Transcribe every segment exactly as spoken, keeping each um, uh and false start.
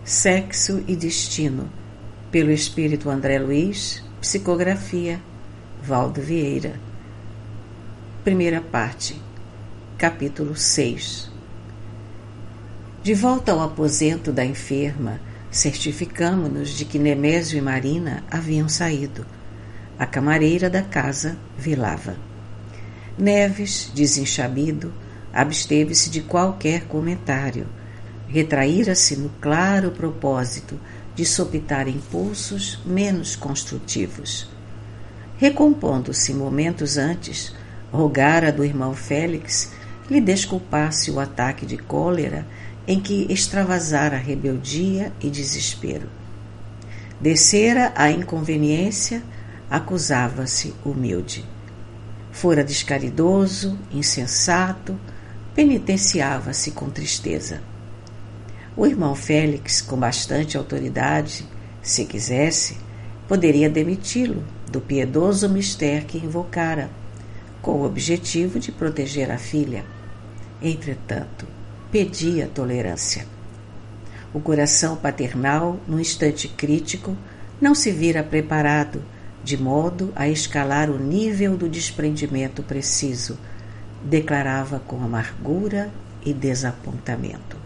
Sexo e Destino, pelo espírito André Luiz, psicografia Valdo Vieira. Primeira parte, capítulo seis. De volta ao aposento da enferma, certificamo-nos de que Nemésio e Marina haviam saído. A camareira da casa velava. Neves, desenchabido, absteve-se de qualquer comentário. Retraíra-se no claro propósito de sopitar impulsos menos construtivos. Recompondo-se momentos antes, rogara do irmão Félix lhe desculpasse o ataque de cólera em que extravasara rebeldia e desespero. Descera a inconveniência, acusava-se humilde. Fora descaridoso, insensato, penitenciava-se com tristeza. O irmão Félix, com bastante autoridade, se quisesse, poderia demiti-lo do piedoso mistério que invocara, com o objetivo de proteger a filha. Entretanto, pedia tolerância. O coração paternal, num instante crítico, não se vira preparado, de modo a escalar o nível do desprendimento preciso, declarava com amargura e desapontamento.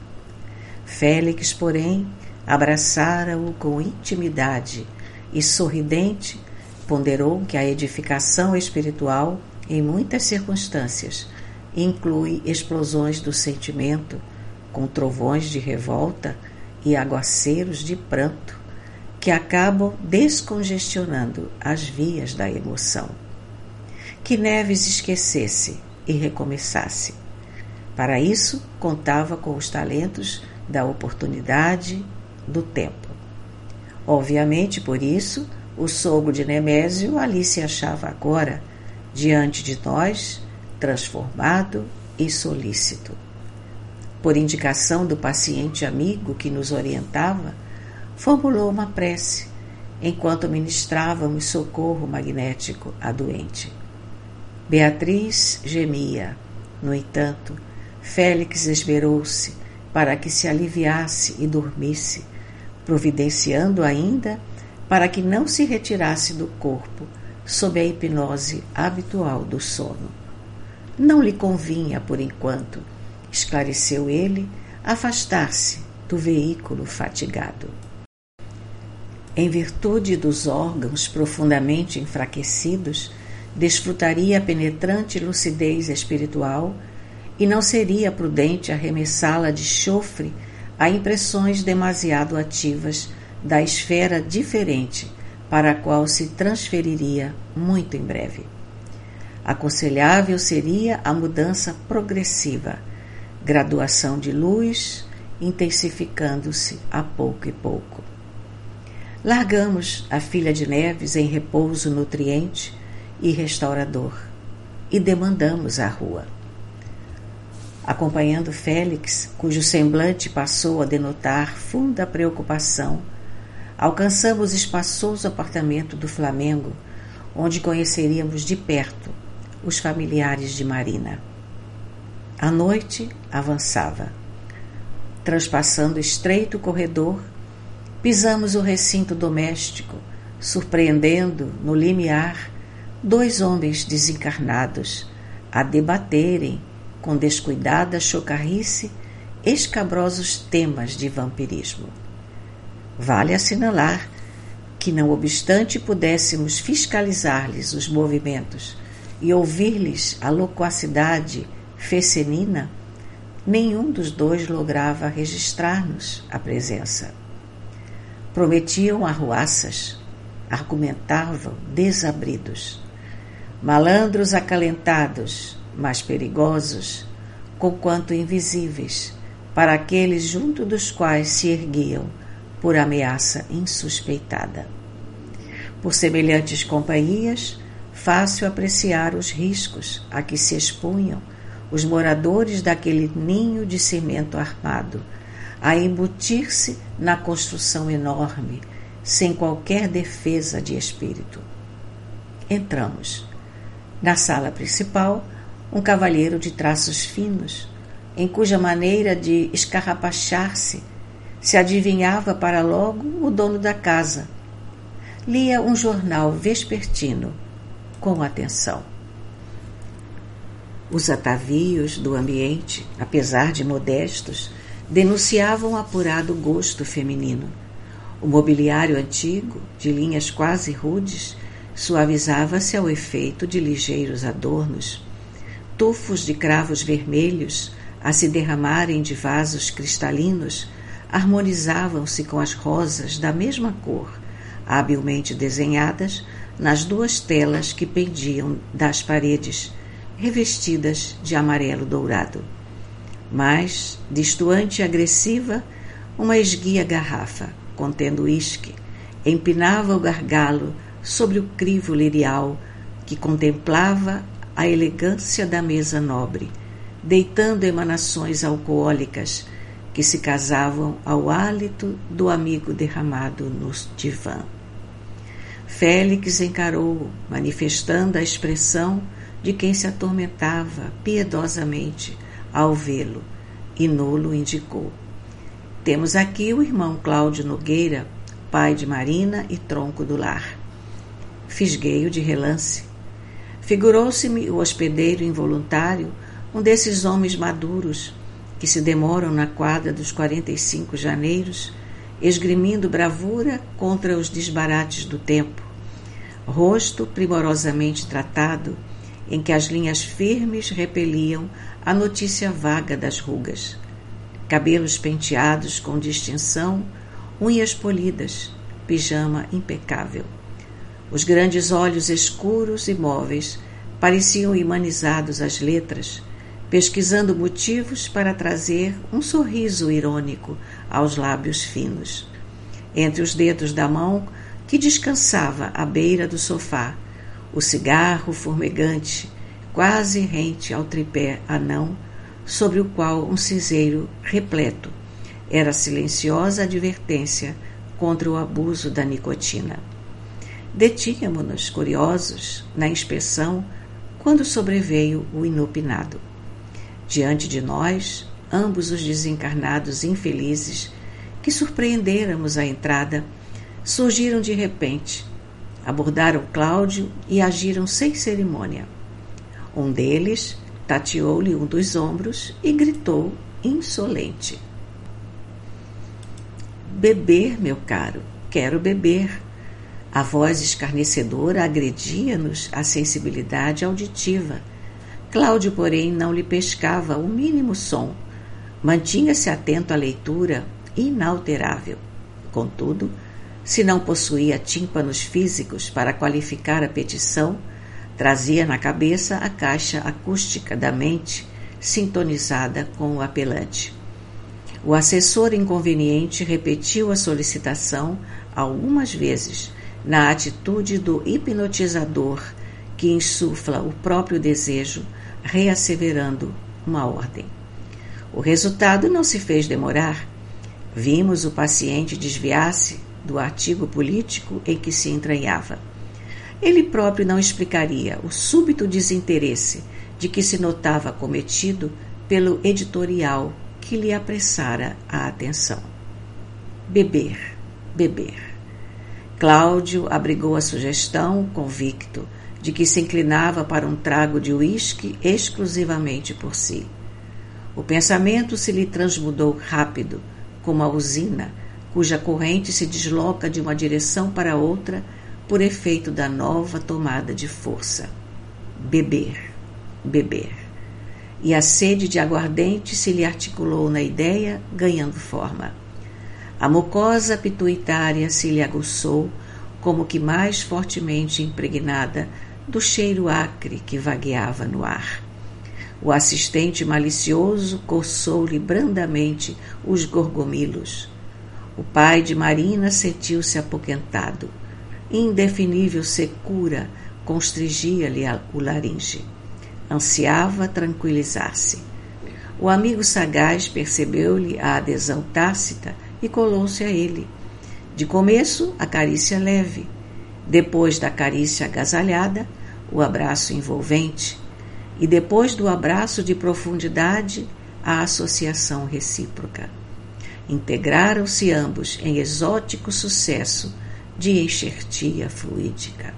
Félix, porém, abraçara-o com intimidade e, sorridente, ponderou que a edificação espiritual, em muitas circunstâncias, inclui explosões do sentimento, com trovões de revolta e aguaceiros de pranto, que acabam descongestionando as vias da emoção. Que Neves esquecesse e recomeçasse. Para isso, contava com os talentos da oportunidade, do tempo. Obviamente, por isso, o sogro de Nemésio ali se achava agora, diante de nós, transformado e solícito. Por indicação do paciente amigo que nos orientava, formulou uma prece, enquanto ministrávamos socorro magnético à doente. Beatriz gemia. No entanto, Félix esmerou-se para que se aliviasse e dormisse, providenciando ainda para que não se retirasse do corpo sob a hipnose habitual do sono. Não lhe convinha, por enquanto, esclareceu ele, afastar-se do veículo fatigado. Em virtude dos órgãos profundamente enfraquecidos, desfrutaria a penetrante lucidez espiritual e não seria prudente arremessá-la de chofre a impressões demasiado ativas da esfera diferente para a qual se transferiria muito em breve. Aconselhável seria a mudança progressiva, graduação de luz, intensificando-se a pouco e pouco. Largamos a filha de Neves em repouso nutriente e restaurador e demandamos a rua. Acompanhando Félix, cujo semblante passou a denotar funda preocupação, alcançamos o espaçoso apartamento do Flamengo, onde conheceríamos de perto os familiares de Marina. A noite avançava. Transpassando o estreito corredor, pisamos o recinto doméstico, surpreendendo, no limiar, dois homens desencarnados a debaterem, com descuidada chocarrice, escabrosos temas de vampirismo. Vale assinalar que, não obstante pudéssemos fiscalizar-lhes os movimentos e ouvir-lhes a loquacidade fecenina, nenhum dos dois lograva registrar-nos a presença. Prometiam arruaças, argumentavam desabridos. Malandros acalentados, mas perigosos, conquanto invisíveis, para aqueles junto dos quais se erguiam por ameaça insuspeitada. Por semelhantes companhias, fácil apreciar os riscos a que se expunham os moradores daquele ninho de cimento armado, a embutir-se na construção enorme, sem qualquer defesa de espírito. Entramos. Na sala principal, um cavalheiro de traços finos, em cuja maneira de escarrapachar-se Se adivinhava para logo o dono da casa. Lia um jornal vespertino com atenção. Os atavios do ambiente, apesar de modestos, denunciavam apurado gosto feminino. O mobiliário antigo, de linhas quase rudes, suavizava-se ao efeito de ligeiros adornos. Tufos de cravos vermelhos, a se derramarem de vasos cristalinos, harmonizavam-se com as rosas da mesma cor, habilmente desenhadas nas duas telas que pendiam das paredes, revestidas de amarelo dourado. Mas, distoante e agressiva, uma esguia garrafa, contendo uísque, empinava o gargalo sobre o crivo lirial que contemplava a elegância da mesa nobre, deitando emanações alcoólicas que se casavam ao hálito do amigo derramado no divã. Félix encarou-o, manifestando a expressão de quem se atormentava piedosamente ao vê-lo, e nulo indicou: temos aqui o irmão Cláudio Nogueira, pai de Marina e tronco do lar. Fisguei-o de relance. Figurou-se-me o hospedeiro involuntário, um desses homens maduros que se demoram na quadra dos quarenta e cinco janeiros, esgrimindo bravura contra os desbarates do tempo. Rosto primorosamente tratado, em que as linhas firmes repeliam a notícia vaga das rugas. Cabelos penteados com distinção, unhas polidas, pijama impecável. Os grandes olhos escuros e móveis pareciam imanizados às letras, pesquisando motivos para trazer um sorriso irônico aos lábios finos. Entre os dedos da mão que descansava à beira do sofá, o cigarro fumegante, quase rente ao tripé anão, sobre o qual um cinzeiro repleto era silenciosa advertência contra o abuso da nicotina. Detínhamo-nos, curiosos, na inspeção, quando sobreveio o inopinado. Diante de nós, ambos os desencarnados infelizes, que surpreendêramos à entrada, surgiram de repente, abordaram Cláudio e agiram sem cerimônia. Um deles tateou-lhe um dos ombros e gritou insolente: beber, meu caro, quero beber. A voz escarnecedora agredia-nos a sensibilidade auditiva. Cláudio, porém, não lhe pescava o mínimo som. Mantinha-se atento à leitura, inalterável. Contudo, se não possuía tímpanos físicos para qualificar a petição, trazia na cabeça a caixa acústica da mente, sintonizada com o apelante. O assessor inconveniente repetiu a solicitação algumas vezes, na atitude do hipnotizador que insufla o próprio desejo, reasseverando uma ordem. O resultado não se fez demorar. Vimos o paciente desviar-se do artigo político em que se entranhava. Ele próprio não explicaria o súbito desinteresse de que se notava cometido pelo editorial que lhe apressara a atenção. Beber, beber. Cláudio abrigou a sugestão, convicto de que se inclinava para um trago de uísque exclusivamente por si. O pensamento se lhe transmudou rápido, como a usina, cuja corrente se desloca de uma direção para outra por efeito da nova tomada de força. Beber, beber. E a sede de aguardente se lhe articulou na ideia, ganhando forma. A mucosa pituitária se lhe aguçou, como que mais fortemente impregnada do cheiro acre que vagueava no ar. O assistente malicioso coçou-lhe brandamente os gorgomilos. O pai de Marina sentiu-se apoquentado. Indefinível secura constringia-lhe o laringe. Ansiava tranquilizar-se. O amigo sagaz percebeu-lhe a adesão tácita e colou-se a ele. De começo, a carícia leve. Depois da carícia agasalhada, o abraço envolvente. E depois do abraço de profundidade, a associação recíproca. integraram-se ambos em exótico sucesso de enxertia fluídica.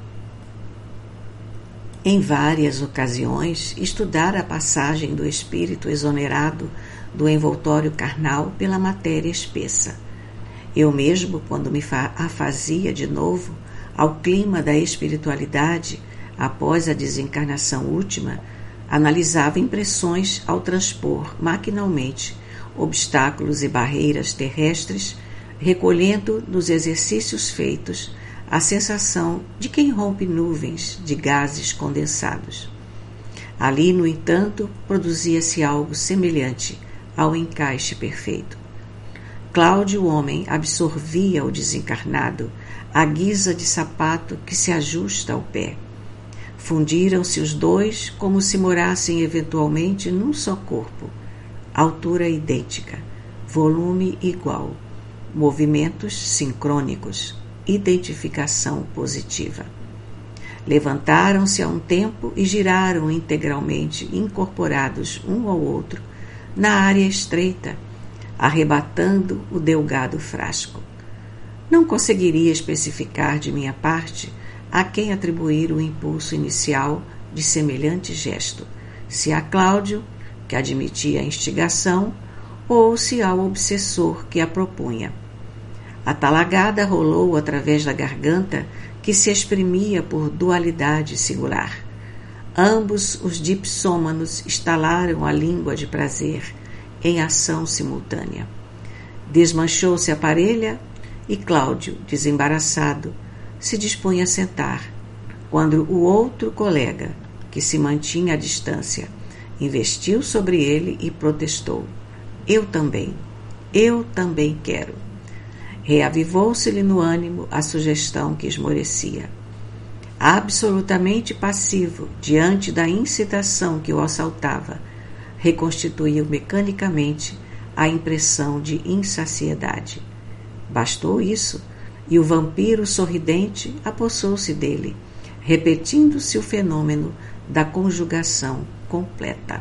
Em várias ocasiões, estudara a passagem do espírito exonerado do envoltório carnal pela matéria espessa. Eu mesmo, quando me afazia de novo ao clima da espiritualidade após a desencarnação última, analisava impressões ao transpor maquinalmente obstáculos e barreiras terrestres, recolhendo nos exercícios feitos a sensação de quem rompe nuvens de gases condensados. Ali, no entanto, produzia-se algo semelhante ao encaixe perfeito. Cláudio, o homem, absorvia o desencarnado à guisa de sapato que se ajusta ao pé. Fundiram-se os dois como se morassem eventualmente num só corpo, altura idêntica, volume igual, movimentos sincrônicos, identificação positiva. Levantaram-se a um tempo e giraram integralmente, incorporados um ao outro, na área estreita, arrebatando o delgado frasco. Não conseguiria especificar de minha parte a quem atribuir o impulso inicial de semelhante gesto, se a Cláudio, que admitia a instigação, ou se ao obsessor que a propunha. A talagada rolou através da garganta que se exprimia por dualidade singular. Ambos os dipsômanos estalaram a língua de prazer em ação simultânea. Desmanchou-se a parelha e Cláudio, desembaraçado, se dispunha a sentar, quando o outro colega, que se mantinha à distância, investiu sobre ele e protestou: Eu também, eu também quero. Reavivou-se-lhe no ânimo a sugestão que esmorecia. Absolutamente passivo diante da incitação que o assaltava, reconstituiu mecanicamente a impressão de insaciedade. Bastou isso, e o vampiro sorridente apossou-se dele, repetindo-se o fenômeno da conjugação completa.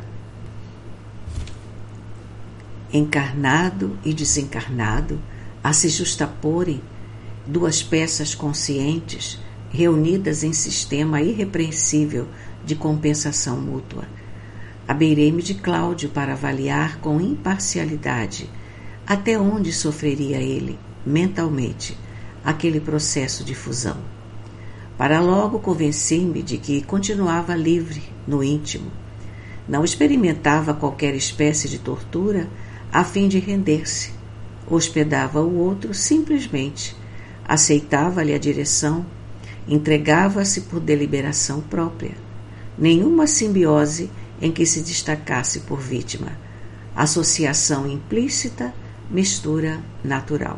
Encarnado e desencarnado, a se justaporem, duas peças conscientes, reunidas em sistema irrepreensível de compensação mútua. Abeirei-me de Cláudio para avaliar com imparcialidade até onde sofreria ele, mentalmente, aquele processo de fusão. Para logo convenci-me de que continuava livre no íntimo. Não experimentava qualquer espécie de tortura a fim de render-se. Hospedava o outro simplesmente, aceitava-lhe a direção, entregava-se por deliberação própria. Nenhuma simbiose em que se destacasse por vítima. Associação implícita, mistura natural.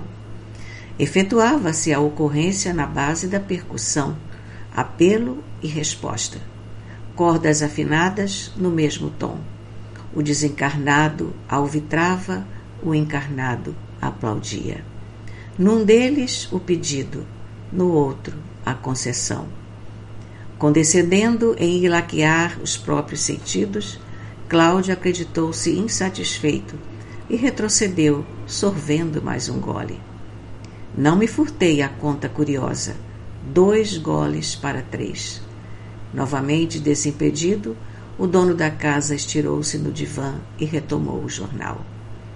Efetuava-se a ocorrência na base da percussão, apelo e resposta. Cordas afinadas no mesmo tom. O desencarnado alvitrava, o encarnado aplaudia. Num deles, o pedido, no outro, a concessão. Condescendendo em ilaquear os próprios sentidos, Cláudio acreditou-se insatisfeito e retrocedeu, sorvendo mais um gole. Não me furtei a conta curiosa. Dois goles para três. Novamente desimpedido, o dono da casa estirou-se no divã e retomou o jornal.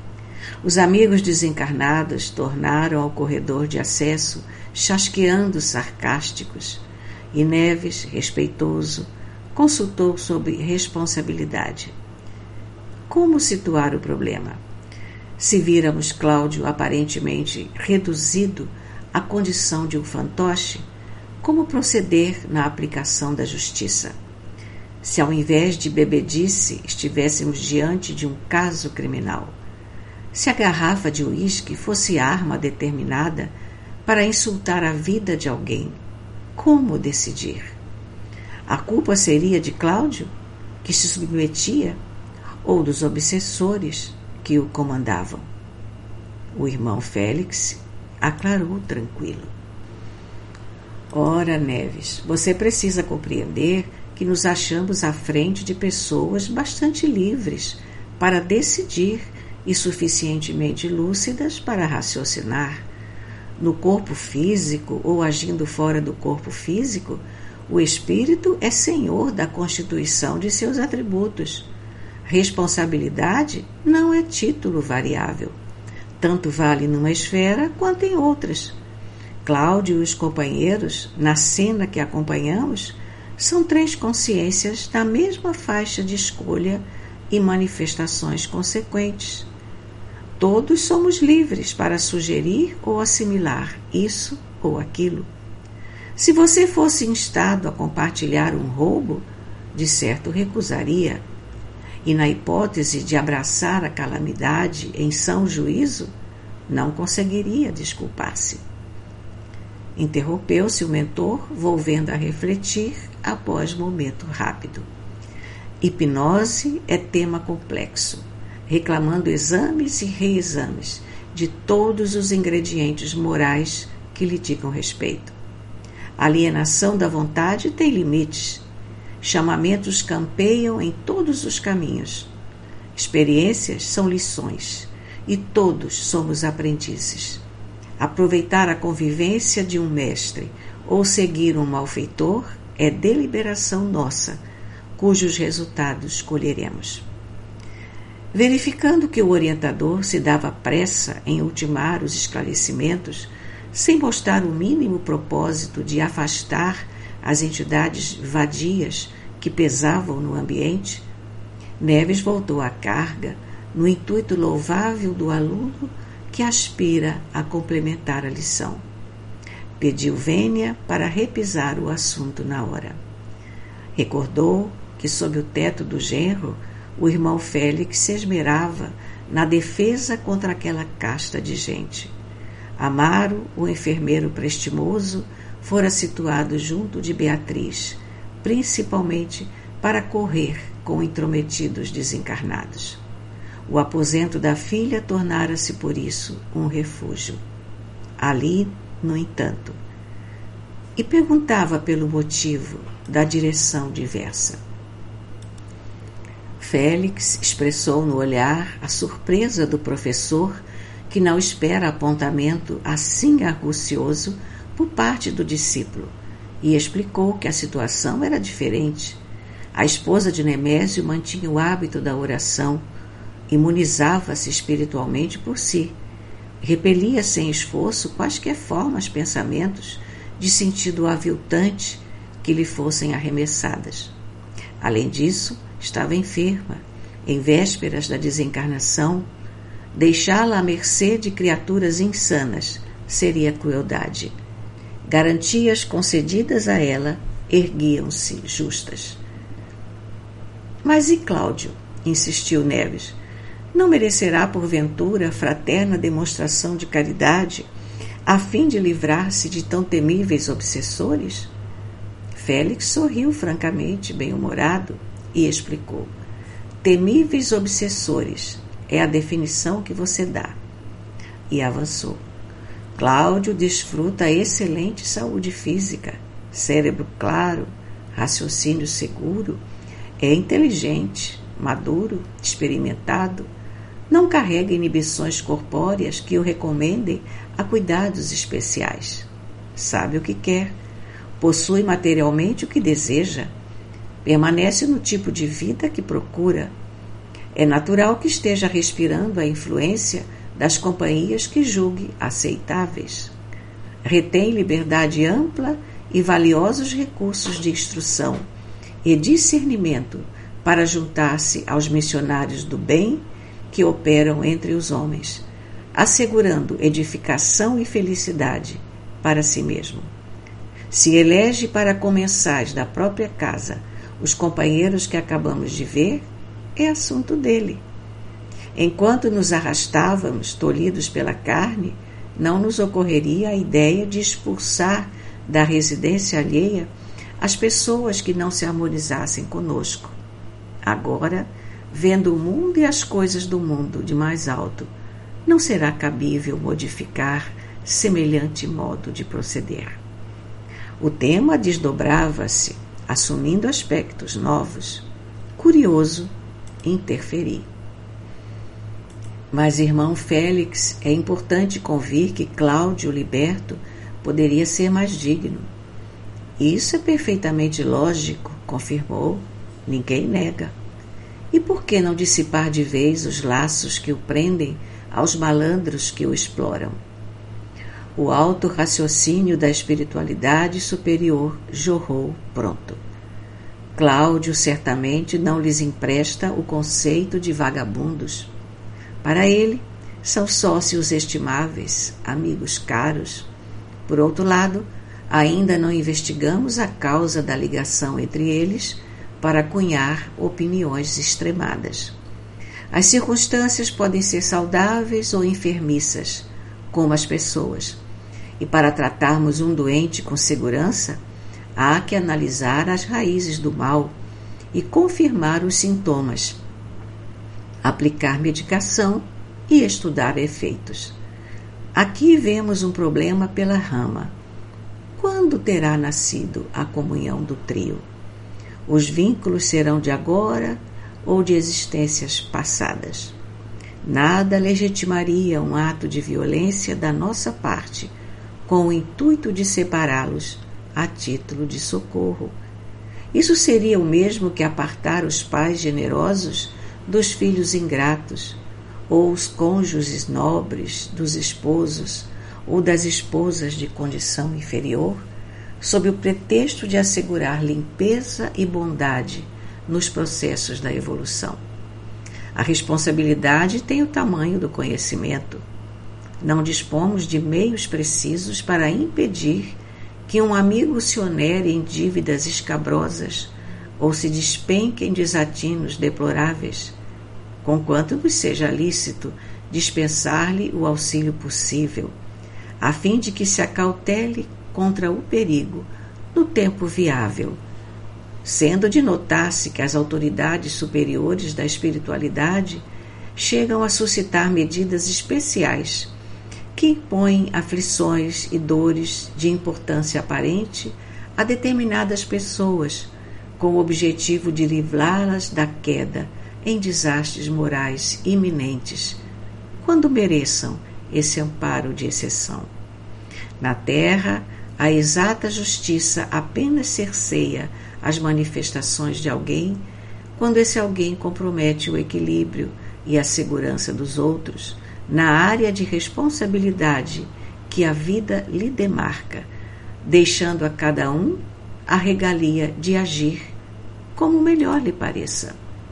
Os amigos desencarnados tornaram ao corredor de acesso, chasqueando sarcásticos, e Neves, respeitoso, consultou sobre responsabilidade. Como situar o problema? Se víramos Cláudio aparentemente reduzido à condição de um fantoche, como proceder na aplicação da justiça? Se ao invés de bebedice estivéssemos diante de um caso criminal? Se a garrafa de uísque fosse arma determinada para insultar a vida de alguém, como decidir? A culpa seria de Cláudio, que se submetia, ou dos obsessores que o comandavam? O irmão Félix aclarou tranquilo. Ora, Neves, você precisa compreender que nos achamos à frente de pessoas bastante livres para decidir e suficientemente lúcidas para raciocinar. No corpo físico ou agindo fora do corpo físico, o espírito é senhor da constituição de seus atributos. Responsabilidade não é título variável. Tanto vale numa esfera quanto em outras. Cláudio e os companheiros, na cena que acompanhamos, são três consciências da mesma faixa de escolha e manifestações consequentes. Todos somos livres para sugerir ou assimilar isso ou aquilo. Se você fosse instado a compartilhar um roubo, de certo recusaria. E na hipótese de abraçar a calamidade em são juízo, não conseguiria desculpar-se. Interrompeu-se o mentor, volvendo a refletir após momento rápido. Hipnose é tema complexo, reclamando exames e reexames de todos os ingredientes morais que lhe digam respeito. A alienação da vontade tem limites. Chamamentos campeiam em todos os caminhos. Experiências são lições, e todos somos aprendizes. Aproveitar a convivência de um mestre ou seguir um malfeitor é deliberação nossa, cujos resultados colheremos. Verificando que o orientador se dava pressa em ultimar os esclarecimentos, sem mostrar o mínimo propósito de afastar as entidades vadias que pesavam no ambiente, Neves voltou à carga no intuito louvável do aluno que aspira a complementar a lição. Pediu vênia para repisar o assunto na hora. Recordou que, sob o teto do genro, o irmão Félix se esmerava na defesa contra aquela casta de gente. Amaro, o enfermeiro prestimoso, fora situado junto de Beatriz, principalmente para correr com intrometidos desencarnados. O aposento da filha tornara-se, por isso, um refúgio. Ali, no entanto, e perguntava pelo motivo da direção diversa. Félix expressou no olhar a surpresa do professor, que não espera apontamento assim argucioso por parte do discípulo, e explicou que a situação era diferente. A esposa de Nemésio mantinha o hábito da oração, imunizava-se espiritualmente por si, repelia sem esforço quaisquer formas, pensamentos de sentido aviltante que lhe fossem arremessadas. Além disso, estava enferma, em vésperas da desencarnação. Deixá-la à mercê de criaturas insanas seria crueldade. Garantias concedidas a ela erguiam-se justas. Mas e Cláudio? Insistiu Neves. Não merecerá, porventura, fraterna demonstração de caridade, a fim de livrar-se de tão temíveis obsessores? Félix sorriu francamente, bem-humorado, e explicou. Temíveis obsessores é a definição que você dá. E avançou. Cláudio desfruta excelente saúde física, cérebro claro, raciocínio seguro, é inteligente, maduro, experimentado, não carrega inibições corpóreas que o recomendem a cuidados especiais. Sabe o que quer, possui materialmente o que deseja, permanece no tipo de vida que procura. É natural que esteja respirando a influência das companhias que julgue aceitáveis. Retém liberdade ampla e valiosos recursos de instrução e discernimento para juntar-se aos missionários do bem que operam entre os homens, assegurando edificação e felicidade para si mesmo. Se elege para comensais da própria casa os companheiros que acabamos de ver, é assunto dele. Enquanto nos arrastávamos, tolhidos pela carne, não nos ocorreria a ideia de expulsar da residência alheia as pessoas que não se harmonizassem conosco. Agora, vendo o mundo e as coisas do mundo de mais alto, não será cabível modificar semelhante modo de proceder. O tema desdobrava-se, assumindo aspectos novos. Curioso, interferi. Mas, irmão Félix, é importante convir que Cláudio liberto poderia ser mais digno. Isso é perfeitamente lógico, confirmou. Ninguém nega. E por que não dissipar de vez os laços que o prendem aos malandros que o exploram? O alto raciocínio da espiritualidade superior jorrou pronto. Cláudio certamente não lhes empresta o conceito de vagabundos. Para ele, são sócios estimáveis, amigos caros. Por outro lado, ainda não investigamos a causa da ligação entre eles para cunhar opiniões extremadas. As circunstâncias podem ser saudáveis ou enfermiças, como as pessoas. E para tratarmos um doente com segurança, há que analisar as raízes do mal e confirmar os sintomas, aplicar medicação e estudar efeitos. Aqui vemos um problema pela rama. Quando terá nascido a comunhão do trio? Os vínculos serão de agora ou de existências passadas? Nada legitimaria um ato de violência da nossa parte, com o intuito de separá-los a título de socorro. Isso seria o mesmo que apartar os pais generosos dos filhos ingratos, ou os cônjuges nobres dos esposos ou das esposas de condição inferior, sob o pretexto de assegurar limpeza e bondade nos processos da evolução. A responsabilidade tem o tamanho do conhecimento. Não dispomos de meios precisos para impedir que um amigo se onere em dívidas escabrosas ou se despenque em desatinos deploráveis, conquanto nos seja lícito dispensar-lhe o auxílio possível, a fim de que se acautele contra o perigo no tempo viável, sendo de notar-se que as autoridades superiores da espiritualidade chegam a suscitar medidas especiais que impõem aflições e dores de importância aparente a determinadas pessoas, com o objetivo de livrá-las da queda em desastres morais iminentes, quando mereçam esse amparo de exceção. Na Terra, a exata justiça apenas cerceia as manifestações de alguém quando esse alguém compromete o equilíbrio e a segurança dos outros na área de responsabilidade que a vida lhe demarca, deixando a cada um a regalia de agir como melhor lhe pareça.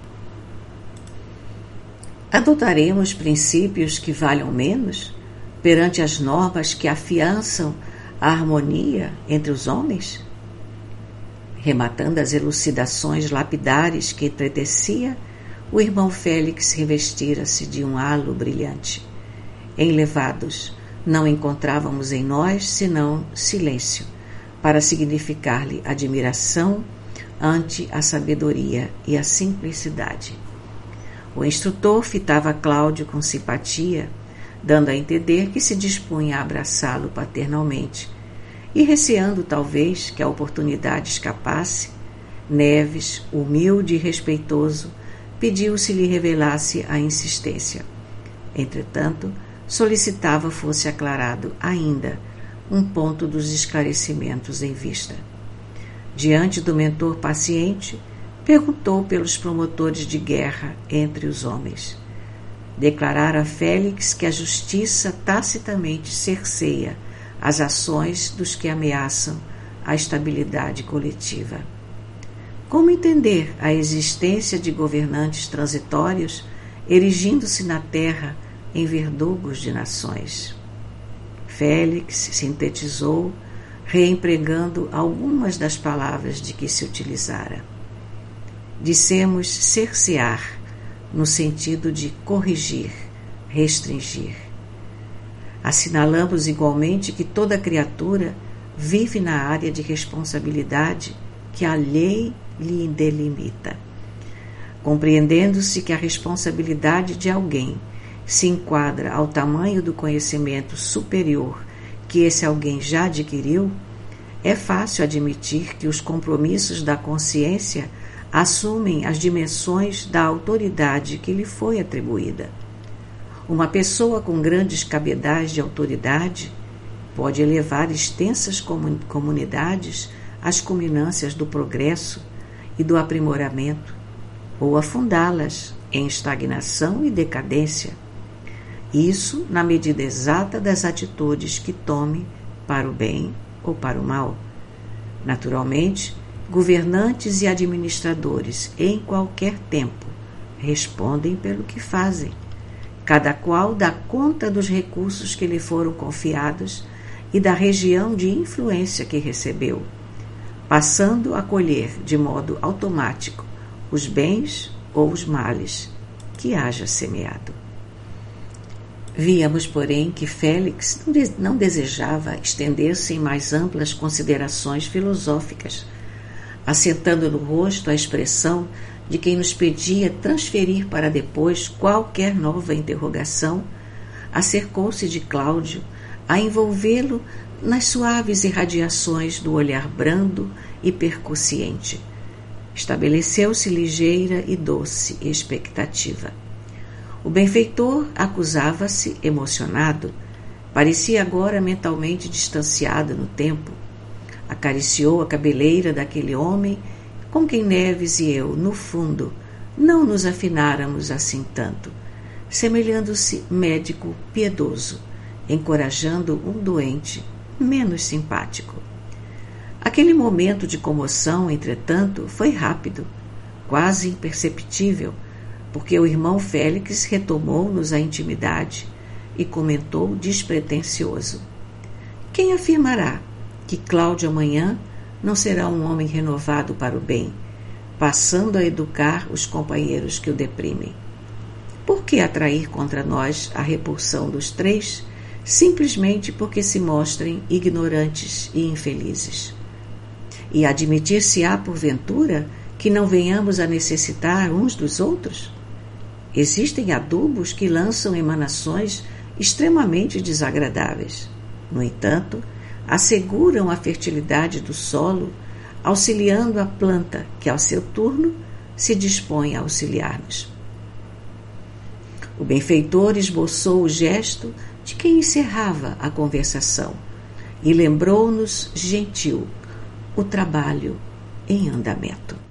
Adotaremos princípios que valham menos perante as normas que afiançam a harmonia entre os homens? Rematando as elucidações lapidares que entretecia, o irmão Félix revestira-se de um halo brilhante. Enlevados, não encontrávamos em nós senão silêncio, para significar-lhe admiração ante a sabedoria e a simplicidade. O instrutor fitava Cláudio com simpatia, dando a entender que se dispunha a abraçá-lo paternalmente, e receando talvez que a oportunidade escapasse, Neves, humilde e respeitoso, pediu se lhe revelasse a insistência. Entretanto, solicitava fosse aclarado ainda um ponto dos esclarecimentos em vista. Diante do mentor paciente, perguntou pelos promotores de guerra entre os homens. Declarara Félix que a justiça tacitamente cerceia as ações dos que ameaçam a estabilidade coletiva. Como entender a existência de governantes transitórios erigindo-se na terra em verdugos de nações? Félix sintetizou, reempregando algumas das palavras de que se utilizara. Dissemos cercear, no sentido de corrigir, restringir. Assinalamos igualmente que toda criatura vive na área de responsabilidade que a lei lhe delimita. Compreendendo-se que a responsabilidade de alguém se enquadra ao tamanho do conhecimento superior que esse alguém já adquiriu, é fácil admitir que os compromissos da consciência assumem as dimensões da autoridade que lhe foi atribuída. Uma pessoa com grandes cabedais de autoridade pode elevar extensas comunidades às culminâncias do progresso e do aprimoramento, ou afundá-las em estagnação e decadência. Isso na medida exata das atitudes que tome para o bem ou para o mal. Naturalmente, governantes e administradores, em qualquer tempo, respondem pelo que fazem. Cada qual dá conta dos recursos que lhe foram confiados e da região de influência que recebeu, passando a colher de modo automático os bens ou os males que haja semeado. Víamos, porém, que Félix não desejava estender-se em mais amplas considerações filosóficas, assentando no rosto a expressão de quem nos pedia transferir para depois qualquer nova interrogação, acercou-se de Cláudio a envolvê-lo nas suaves irradiações do olhar brando e percussiente. Estabeleceu-se ligeira e doce expectativa. O benfeitor acusava-se emocionado, parecia agora mentalmente distanciado no tempo. Acariciou a cabeleira daquele homem com quem Neves e eu, no fundo, não nos afináramos assim tanto, semelhando-se médico piedoso, encorajando um doente menos simpático. Aquele momento de comoção, entretanto, foi rápido, quase imperceptível, porque o irmão Félix retomou-nos a intimidade e comentou despretensioso: quem afirmará que Cláudio amanhã não será um homem renovado para o bem, passando a educar os companheiros que o deprimem? Por que atrair contra nós a repulsão dos três, simplesmente porque se mostrem ignorantes e infelizes? E admitir-se-á, porventura, que não venhamos a necessitar uns dos outros? Existem adubos que lançam emanações extremamente desagradáveis. No entanto, asseguram a fertilidade do solo, auxiliando a planta que, ao seu turno, se dispõe a auxiliar-nos. O benfeitor esboçou o gesto de quem encerrava a conversação e lembrou-nos, gentil, o trabalho em andamento.